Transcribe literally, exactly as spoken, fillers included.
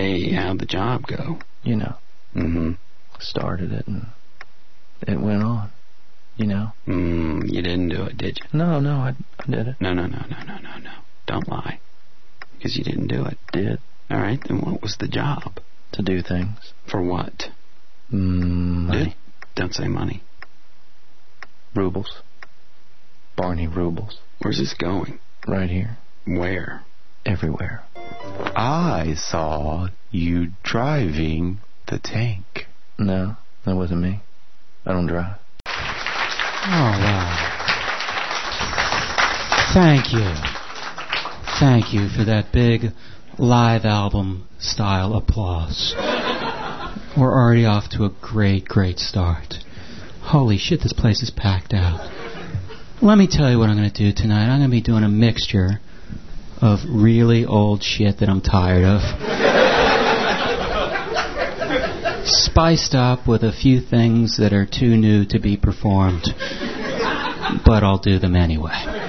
Hey, how'd the job go? You know. Mm-hmm. Started it and it went on. You know. Mm, you didn't do it, did you? No, no, I, I did it. No, no, no, no, no, no, no. Don't lie. Because you didn't do it. Did. All right, then what was the job? To do things. For what? Mm, money. Dude, don't say money. Rubles. Barney Rubles. Where's this going? Right here. Where? Everywhere. I saw you driving the tank. No, that wasn't me. I don't drive. Oh, wow. Thank you. Thank you for that big live album style applause. We're already off to a great, great start. Holy shit, this place is packed out. Let me tell you what I'm going to do tonight. I'm going to be doing a mixture of really old shit that I'm tired of, spiced up with a few things that are too new to be performed, but I'll do them anyway.